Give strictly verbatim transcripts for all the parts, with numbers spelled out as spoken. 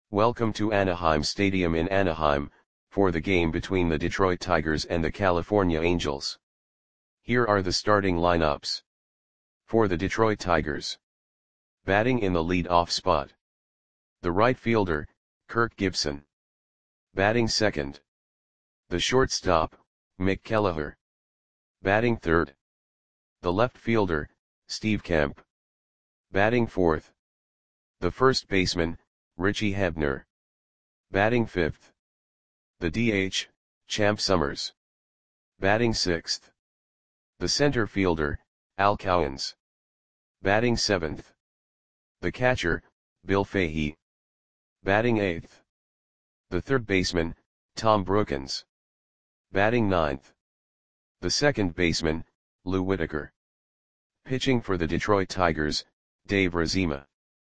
Welcome to Anaheim Stadium in Anaheim, for the game between the Detroit Tigers and the California Angels. Here are the starting lineups. For the Detroit Tigers. Batting in the lead-off spot. The right fielder, Kirk Gibson. Batting second. The shortstop, Mick Kelleher. Batting third. The left fielder, Steve Kemp. Batting fourth. The first baseman, Richie Hebner. Batting fifth. The D H, Champ Summers. Batting sixth. The center fielder, Al Cowens. Batting seventh. The catcher, Bill Fahey. Batting eighth. The third baseman, Tom Brookens. Batting ninth. The second baseman, Lou Whitaker. Pitching for the Detroit Tigers, Dave Razema.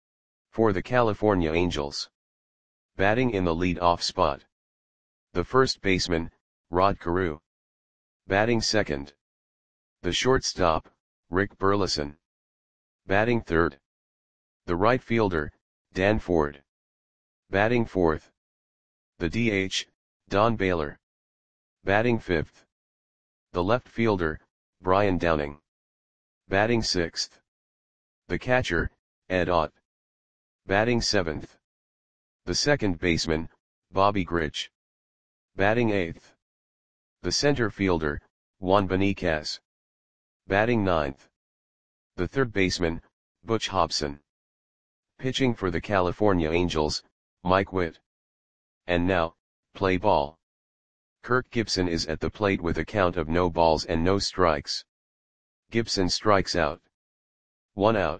For the California Angels. Batting in the lead-off spot. The first baseman, Rod Carew. Batting second. The shortstop, Rick Burleson. Batting third. The right fielder, Dan Ford. Batting fourth. The D H, Don Baylor. Batting fifth. The left fielder, Brian Downing. Batting sixth. The catcher, Ed Ott. Batting seventh. The second baseman, Bobby Grich. Batting eighth. The center fielder, Juan Beniquez. Batting ninth. The third baseman, Butch Hobson. Pitching for the California Angels, Mike Witt. And now, play ball. Kirk Gibson is at the plate with a count of no balls and no strikes. Gibson strikes out. One out.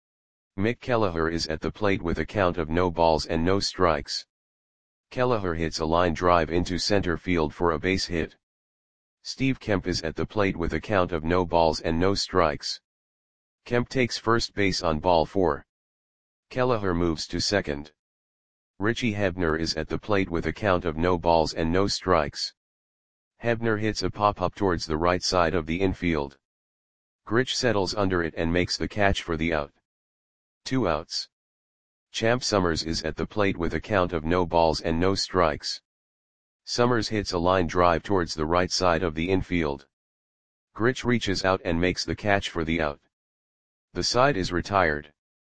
Mick Kelleher is at the plate with a count of no balls and no strikes. Kelleher hits a line drive into center field for a base hit. Steve Kemp is at the plate with a count of no balls and no strikes. Kemp takes first base on ball four. Kelleher moves to second. Richie Hebner is at the plate with a count of no balls and no strikes. Hebner hits a pop-up towards the right side of the infield. Grich settles under it and makes the catch for the out. Two outs. Champ Summers is at the plate with a count of no balls and no strikes. Summers hits a line drive towards the right side of the infield. Grich reaches out and makes the catch for the out. The side is retired.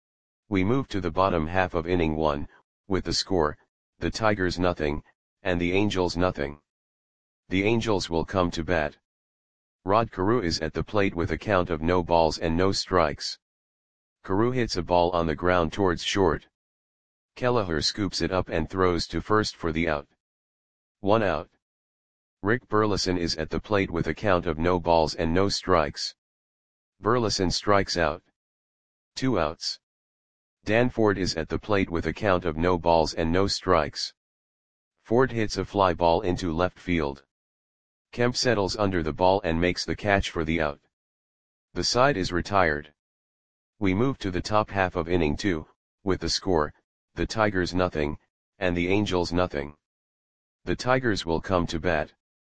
We move to the bottom half of inning one, with the score, the Tigers nothing, and the Angels nothing. The Angels will come to bat. Rod Carew is at the plate with a count of no balls and no strikes. Carew hits a ball on the ground towards short. Kelleher scoops it up and throws to first for the out. One out. Rick Burleson is at the plate with a count of no balls and no strikes. Burleson strikes out. Two outs. Dan Ford is at the plate with a count of no balls and no strikes. Ford hits a fly ball into left field. Kemp settles under the ball and makes the catch for the out. The side is retired. We move to the top half of inning two, with the score, the Tigers nothing, and the Angels nothing. The Tigers will come to bat.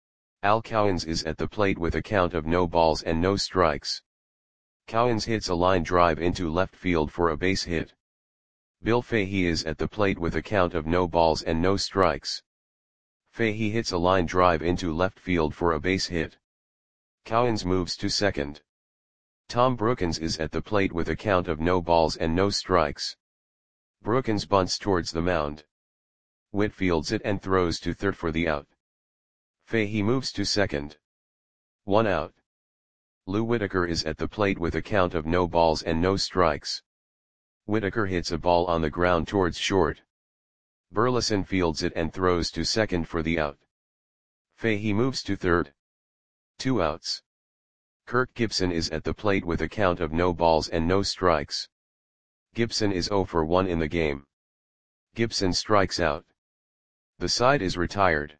Al Cowens is at the plate with a count of no balls and no strikes. Cowens hits a line drive into left field for a base hit. Bill Fahey is at the plate with a count of no balls and no strikes. Fahey hits a line drive into left field for a base hit. Cowens moves to second. Tom Brookens is at the plate with a count of no balls and no strikes. Brookens bunts towards the mound. Witt fields it and throws to third for the out. Fahey moves to second. One out. Lou Whitaker is at the plate with a count of no balls and no strikes. Whitaker hits a ball on the ground towards short. Burleson fields it and throws to second for the out. Fahey moves to third. Two outs. Kirk Gibson is at the plate with a count of no balls and no strikes. Gibson is zero for one in the game. Gibson strikes out. The side is retired.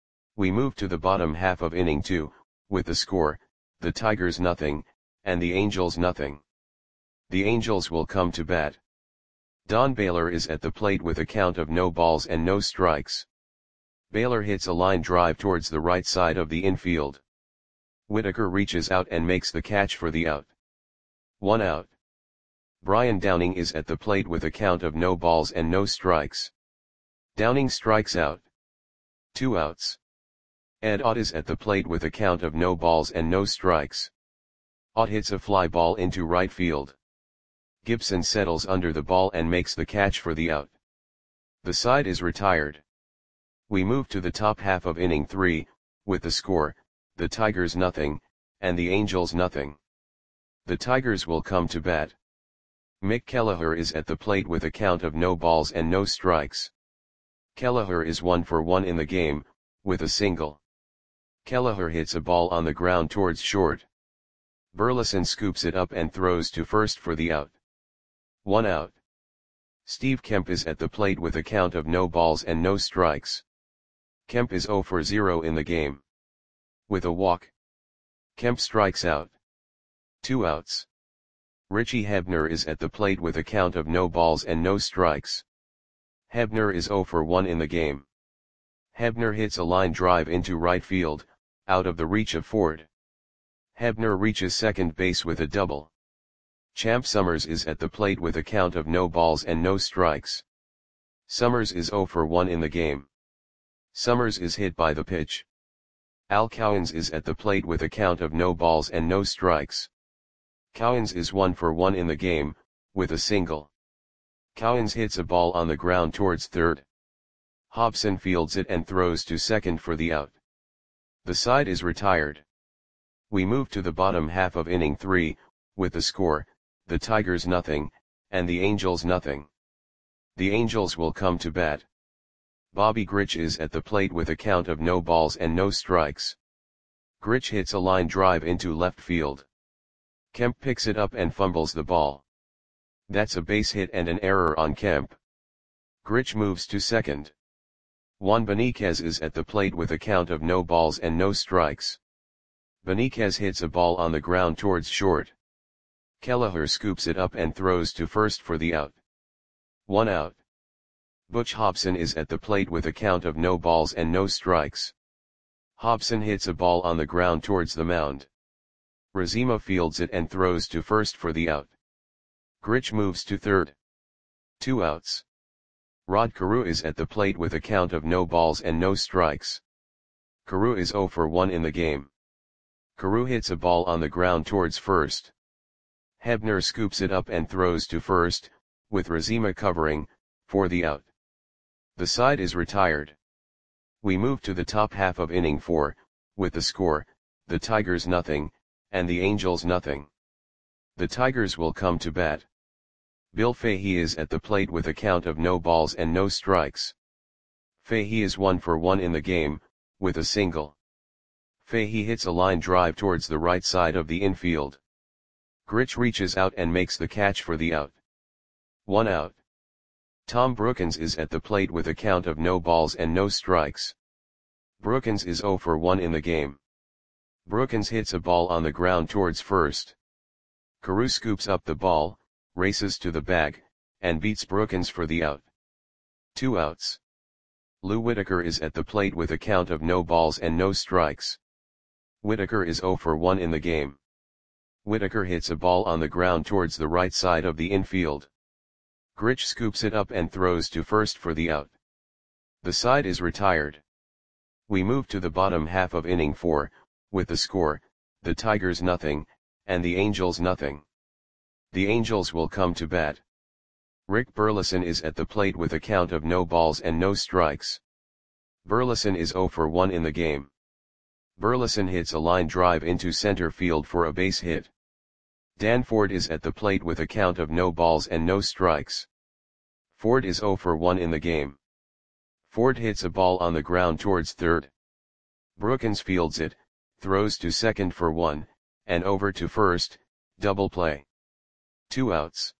We move to the bottom half of inning two, with the score, the Tigers nothing, and the Angels nothing. The Angels will come to bat. Don Baylor is at the plate with a count of no balls and no strikes. Baylor hits a line drive towards the right side of the infield. Whitaker reaches out and makes the catch for the out. One out. Brian Downing is at the plate with a count of no balls and no strikes. Downing strikes out. Two outs. Ed Ott is at the plate with a count of no balls and no strikes. Ott hits a fly ball into right field. Gibson settles under the ball and makes the catch for the out. The side is retired. We move to the top half of inning three, with the score, the Tigers nothing, and the Angels nothing. The Tigers will come to bat. Mick Kelleher is at the plate with a count of no balls and no strikes. Kelleher is one for one in the game, with a single. Kelleher hits a ball on the ground towards short. Burleson scoops it up and throws to first for the out. One out. Steve Kemp is at the plate with a count of no balls and no strikes. Kemp is zero for zero in the game. With a walk, Kemp strikes out. Two outs. Richie Hebner is at the plate with a count of no balls and no strikes. Hebner is zero for one in the game. Hebner hits a line drive into right field, out of the reach of Ford. Hebner reaches second base with a double. Champ Summers is at the plate with a count of no balls and no strikes. Summers is zero for one in the game. Summers is hit by the pitch. Al Cowens is at the plate with a count of no balls and no strikes. Cowens is one for one in the game, with a single. Cowens hits a ball on the ground towards third. Hobson fields it and throws to second for the out. The side is retired. We move to the bottom half of inning three, with the score, the Tigers nothing, and the Angels nothing. The Angels will come to bat. Bobby Grich is at the plate with a count of no balls and no strikes. Grich hits a line drive into left field. Kemp picks it up and fumbles the ball. That's a base hit and an error on Kemp. Grich moves to second. Juan Beniquez is at the plate with a count of no balls and no strikes. Beniquez hits a ball on the ground towards short. Kelleher scoops it up and throws to first for the out. One out. Butch Hobson is at the plate with a count of no balls and no strikes. Hobson hits a ball on the ground towards the mound. Razima fields it and throws to first for the out. Grich moves to third. Two outs. Rod Carew is at the plate with a count of no balls and no strikes. Carew is zero for one in the game. Carew hits a ball on the ground towards first. Hebner scoops it up and throws to first, with Razima covering, for the out. The side is retired. We move to the top half of inning four, with the score, the Tigers nothing, and the Angels nothing. The Tigers will come to bat. Bill Fahey is at the plate with a count of no balls and no strikes. Fahey is one for one in the game, with a single. Fahey hits a line drive towards the right side of the infield. Grich reaches out and makes the catch for the out. One out. Tom Brookins is at the plate with a count of no balls and no strikes. Brookins is zero for one in the game. Brookins hits a ball on the ground towards first. Carew scoops up the ball, races to the bag, and beats Brookins for the out. Two outs. Lou Whitaker is at the plate with a count of no balls and no strikes. Whitaker is zero for one in the game. Whitaker hits a ball on the ground towards the right side of the infield. Grich scoops it up and throws to first for the out. The side is retired. We move to the bottom half of inning four, with the score, the Tigers nothing, and the Angels nothing. The Angels will come to bat. Rick Burleson is at the plate with a count of no balls and no strikes. Burleson is zero for one in the game. Burleson hits a line drive into center field for a base hit. Dan Ford is at the plate with a count of no balls and no strikes. Ford is zero for one in the game. Ford hits a ball on the ground towards third. Brookins fields it, throws to second for one, and over to first, double play. Two outs.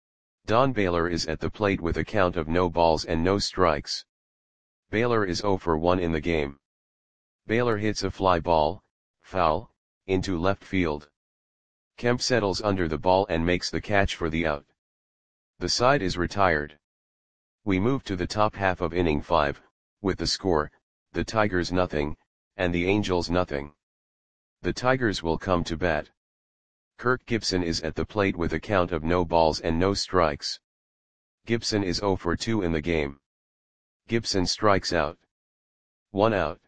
Don Baylor is at the plate with a count of no balls and no strikes. Baylor is zero for one in the game. Baylor hits a fly ball, foul, into left field. Kemp settles under the ball and makes the catch for the out. The side is retired. We move to the top half of inning five, with the score, the Tigers nothing, and the Angels nothing. The Tigers will come to bat. Kirk Gibson is at the plate with a count of no balls and no strikes. Gibson is zero for two in the game. Gibson strikes out. One out.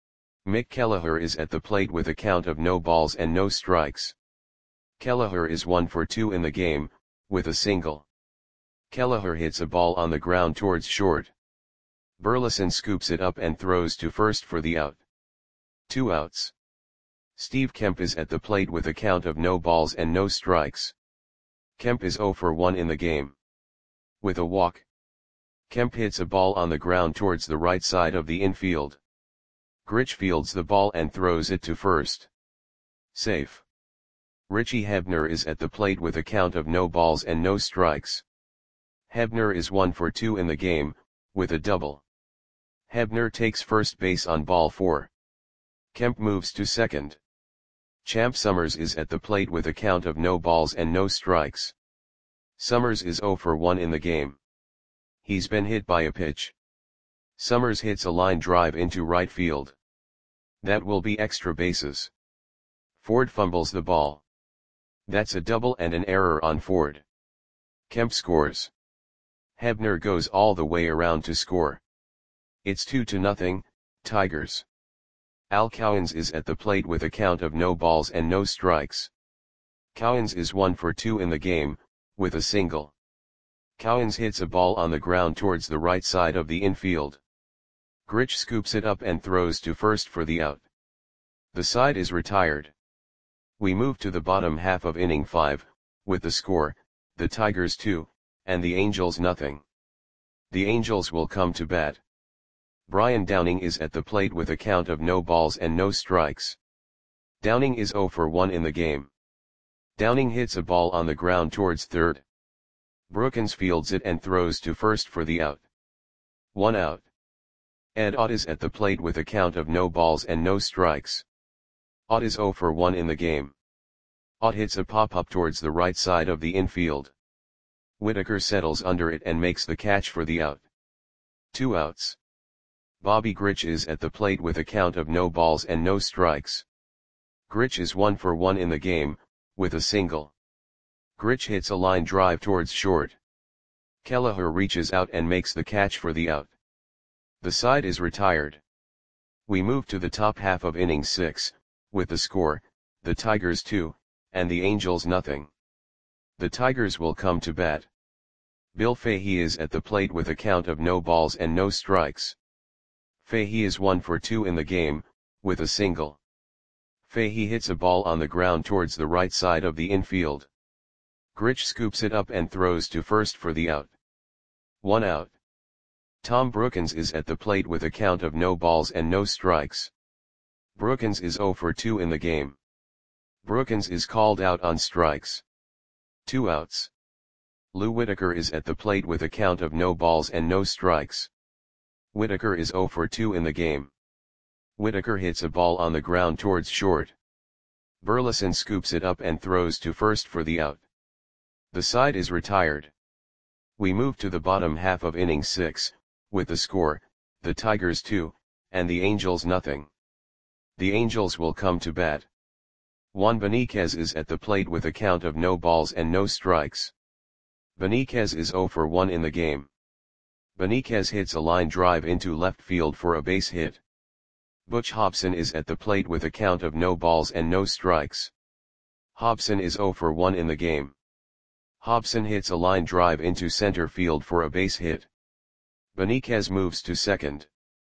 Mick Kelleher is at the plate with a count of no balls and no strikes. Kelleher is one for two in the game, with a single. Kelleher hits a ball on the ground towards short. Burleson scoops it up and throws to first for the out. Two outs. Steve Kemp is at the plate with a count of no balls and no strikes. Kemp is zero for one in the game. With a walk. Kemp hits a ball on the ground towards the right side of the infield. Grich fields the ball and throws it to first. Safe. Richie Hebner is at the plate with a count of no balls and no strikes. Hebner is one for two in the game, with a double. Hebner takes first base on ball four. Kemp moves to second. Champ Summers is at the plate with a count of no balls and no strikes. Summers is zero for one in the game. He's been hit by a pitch. Summers hits a line drive into right field. That will be extra bases. Ford fumbles the ball. That's a double and an error on Ford. Kemp scores. Hebner goes all the way around to score. It's two to nothing, Tigers. Al Cowens is at the plate with a count of no balls and no strikes. Cowens is one for two in the game, with a single. Cowens hits a ball on the ground towards the right side of the infield. Grich scoops it up and throws to first for the out. The side is retired. We move to the bottom half of inning five, with the score, the Tigers two, and the Angels nothing. The Angels will come to bat. Brian Downing is at the plate with a count of no balls and no strikes. Downing is zero for one in the game. Downing hits a ball on the ground towards third. Brookins fields it and throws to first for the out. One out. Ed Ott is at the plate with a count of no balls and no strikes. Ott is zero for one in the game. Ott hits a pop-up towards the right side of the infield. Whitaker settles under it and makes the catch for the out. Two outs. Bobby Grich is at the plate with a count of no balls and no strikes. Grich is one for one in the game, with a single. Grich hits a line drive towards short. Kelleher reaches out and makes the catch for the out. The side is retired. We move to the top half of inning six, with the score, the Tigers two, and the Angels nothing. The Tigers will come to bat. Bill Fahey is at the plate with a count of no balls and no strikes. Fahey is one for two in the game, with a single. Fahey hits a ball on the ground towards the right side of the infield. Grich scoops it up and throws to first for the out. One out. Tom Brookins is at the plate with a count of no balls and no strikes. Brookins is zero for two in the game. Brookins is called out on strikes. Two outs. Lou Whitaker is at the plate with a count of no balls and no strikes. Whitaker is zero for two in the game. Whitaker hits a ball on the ground towards short. Burleson scoops it up and throws to first for the out. The side is retired. We move to the bottom half of inning six, with the score, the Tigers two, and the Angels nothing. The Angels will come to bat. Juan Beniquez is at the plate with a count of no balls and no strikes. Beniquez is zero for one in the game. Beniquez hits a line drive into left field for a base hit. Butch Hobson is at the plate with a count of no balls and no strikes. Hobson is zero for one in the game. Hobson hits a line drive into center field for a base hit. Beniquez moves to second.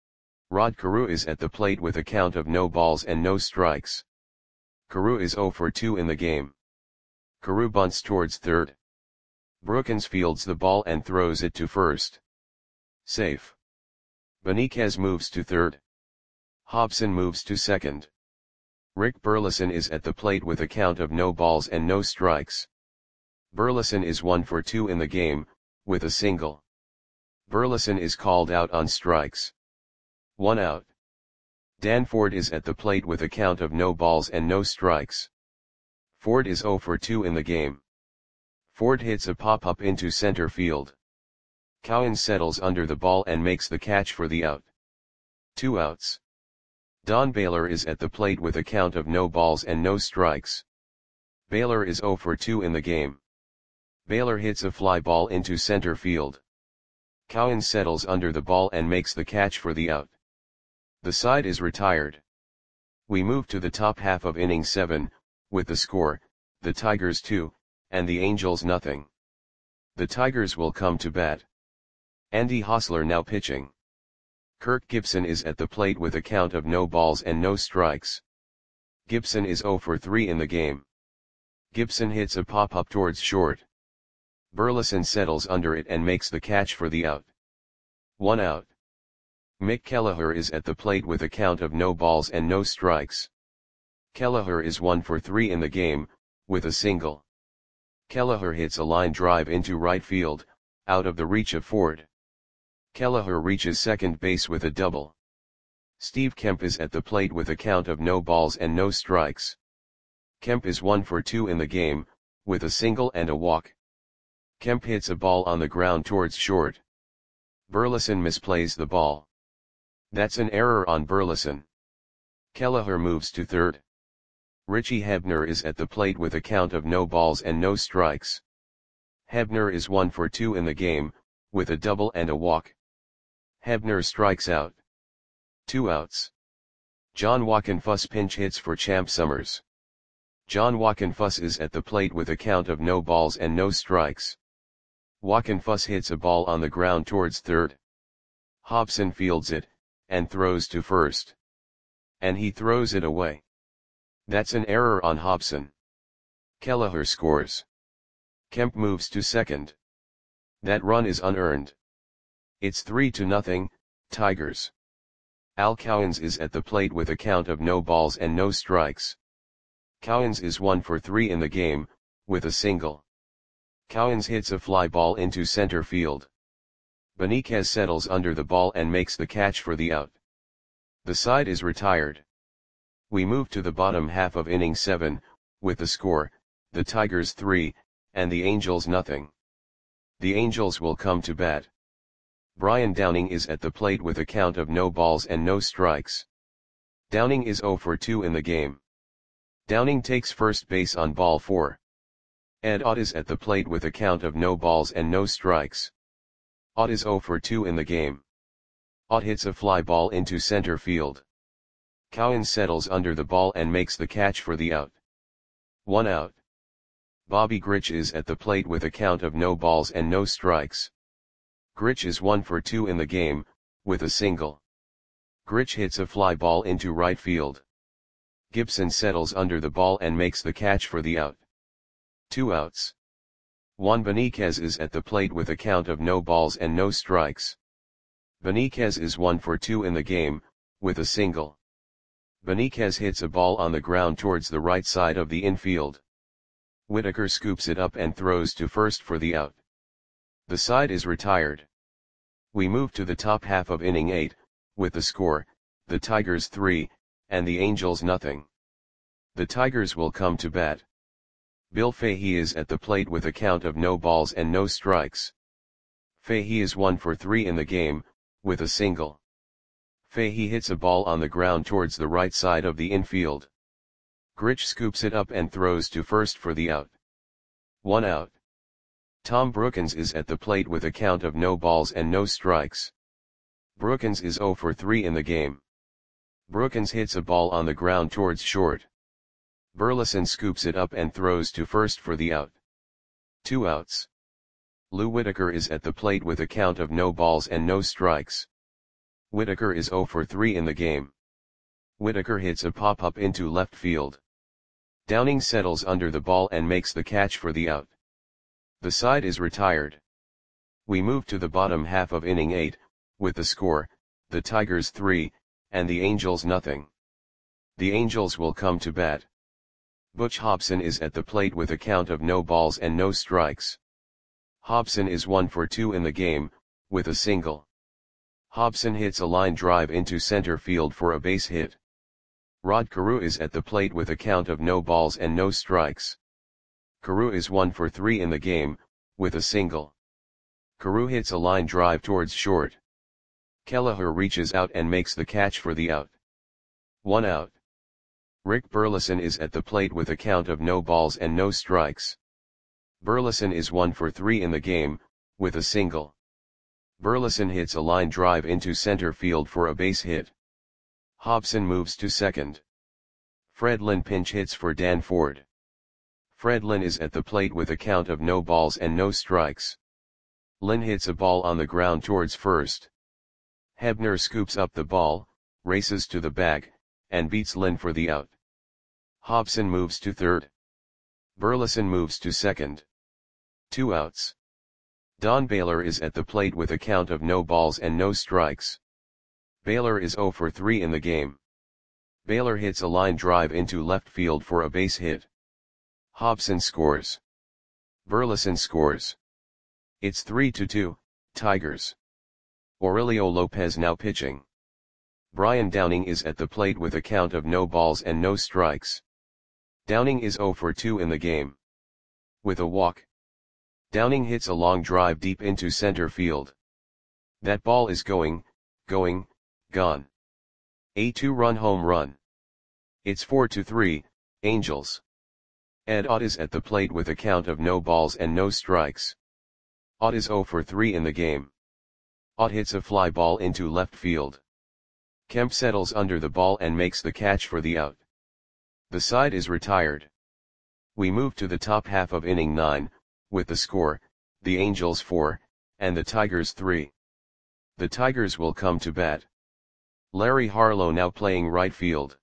Rod Carew is at the plate with a count of no balls and no strikes. Carew is zero for two in the game. Carew bunts towards third. Brookins fields the ball and throws it to first. Safe. Beniquez moves to third. Hobson moves to second. Rick Burleson is at the plate with a count of no balls and no strikes. Burleson is one for two in the game, with a single. Burleson is called out on strikes. One out. Dan Ford is at the plate with a count of no balls and no strikes. Ford is zero for two in the game. Ford hits a pop-up into center field. Cowens settles under the ball and makes the catch for the out. Two outs. Don Baylor is at the plate with a count of no balls and no strikes. Baylor is zero for two in the game. Baylor hits a fly ball into center field. Cowens settles under the ball and makes the catch for the out. The side is retired. We move to the top half of inning seven, with the score, the Tigers two, and the Angels nothing. The Tigers will come to bat. Andy Hosler now pitching. Kirk Gibson is at the plate with a count of no balls and no strikes. Gibson is oh for three in the game. Gibson hits a pop-up towards short. Burleson settles under it and makes the catch for the out. One out. Mick Kelleher is at the plate with a count of no balls and no strikes. Kelleher is one for three in the game, with a single. Kelleher hits a line drive into right field, out of the reach of Ford. Kelleher reaches second base with a double. Steve Kemp is at the plate with a count of no balls and no strikes. Kemp is one for two in the game, with a single and a walk. Kemp hits a ball on the ground towards short. Burleson misplays the ball. That's an error on Burleson. Kelleher moves to third. Richie Hebner is at the plate with a count of no balls and no strikes. Hebner is one for two in the game, with a double and a walk. Hebner strikes out. Two outs. John Wockenfuss pinch hits for Champ Summers. John Wockenfuss is at the plate with a count of no balls and no strikes. Wockenfuss hits a ball on the ground towards third. Hobson fields it, and throws to first. And he throws it away. That's an error on Hobson. Kelleher scores. Kemp moves to second. That run is unearned. It's three to nothing, Tigers. Al Cowens is at the plate with a count of no balls and no strikes. Cowens is one for three in the game, with a single. Cowens hits a fly ball into center field. Beniquez settles under the ball and makes the catch for the out. The side is retired. We move to the bottom half of inning seven, with the score, the Tigers three, and the Angels nothing. The Angels will come to bat. Brian Downing is at the plate with a count of no balls and no strikes. Downing is oh for two in the game. Downing takes first base on ball four. Ed Ott is at the plate with a count of no balls and no strikes. Ott is oh for two in the game. Ott hits a fly ball into center field. Cowens settles under the ball and makes the catch for the out. One out. Bobby Grich is at the plate with a count of no balls and no strikes. Grich is one for two in the game, with a single. Grich hits a fly ball into right field. Gibson settles under the ball and makes the catch for the out. Two outs. Juan Beniquez is at the plate with a count of no balls and no strikes. Beniquez is one for two in the game, with a single. Beniquez hits a ball on the ground towards the right side of the infield. Whitaker scoops it up and throws to first for the out. The side is retired. We move to the top half of inning eight, with the score, the Tigers three, and the Angels nothing. The Tigers will come to bat. Bill Fahey is at the plate with a count of no balls and no strikes. Fahey is one for three in the game, with a single. Fahey hits a ball on the ground towards the right side of the infield. Grich scoops it up and throws to first for the out. One out. Tom Brookins is at the plate with a count of no balls and no strikes. Brookins is oh for three in the game. Brookins hits a ball on the ground towards short. Burleson scoops it up and throws to first for the out. Two outs. Lou Whitaker is at the plate with a count of no balls and no strikes. Whitaker is oh for three in the game. Whitaker hits a pop-up into left field. Downing settles under the ball and makes the catch for the out. The side is retired. We move to the bottom half of inning eight, with the score, the Tigers three, and the Angels nothing. The Angels will come to bat. Butch Hobson is at the plate with a count of no balls and no strikes. Hobson is one for two in the game, with a single. Hobson hits a line drive into center field for a base hit. Rod Carew is at the plate with a count of no balls and no strikes. Carew is one for three in the game, with a single. Carew hits a line drive towards short. Kelleher reaches out and makes the catch for the out. One out. Rick Burleson is at the plate with a count of no balls and no strikes. Burleson is one for three in the game, with a single. Burleson hits a line drive into center field for a base hit. Hobson moves to second. Fredlin pinch hits for Dan Ford. Fredlin is at the plate with a count of no balls and no strikes. Lynn hits a ball on the ground towards first. Hebner scoops up the ball, races to the bag, and beats Lynn for the out. Hobson moves to third. Burleson moves to second. Two outs. Don Baylor is at the plate with a count of no balls and no strikes. Baylor is oh for three in the game. Baylor hits a line drive into left field for a base hit. Hobson scores. Burleson scores. It's three to two, Tigers. Aurelio Lopez now pitching. Brian Downing is at the plate with a count of no balls and no strikes. Downing is oh for two in the game. With a walk, Downing hits a long drive deep into center field. That ball is going, going, gone. A two-run home run. It's four to three, Angels. Ed Ott is at the plate with a count of no balls and no strikes. Ott is oh for three in the game. Ott hits a fly ball into left field. Kemp settles under the ball and makes the catch for the out. The side is retired. We move to the top half of inning nine, with the score, the Angels four, and the Tigers three. The Tigers will come to bat. Larry Harlow now playing right field.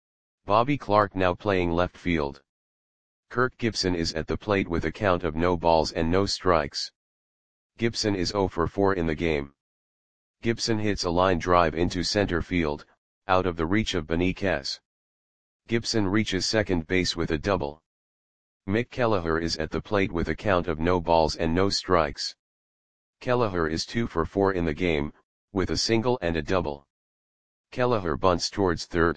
Bobby Clark now playing left field. Kirk Gibson is at the plate with a count of no balls and no strikes. Gibson is oh for four in the game. Gibson hits a line drive into center field, out of the reach of Beniquez. Gibson reaches second base with a double. Mick Kelleher is at the plate with a count of no balls and no strikes. Kelleher is two for four in the game, with a single and a double. Kelleher bunts towards third.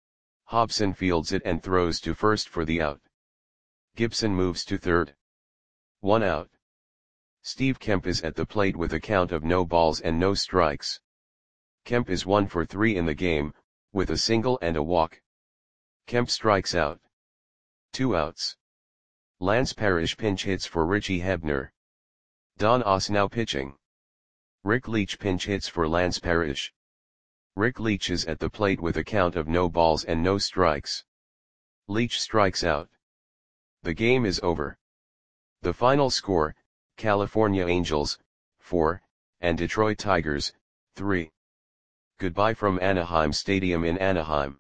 Hobson fields it and throws to first for the out. Gibson moves to third. One out. Steve Kemp is at the plate with a count of no balls and no strikes. Kemp is one for three in the game, with a single and a walk. Kemp strikes out. Two outs. Lance Parrish pinch hits for Richie Hebner. Don Oss now pitching. Rick Leach pinch hits for Lance Parrish. Rick Leach is at the plate with a count of no balls and no strikes. Leach strikes out. The game is over. The final score, California Angels, four, and Detroit Tigers, three. Goodbye from Anaheim Stadium in Anaheim.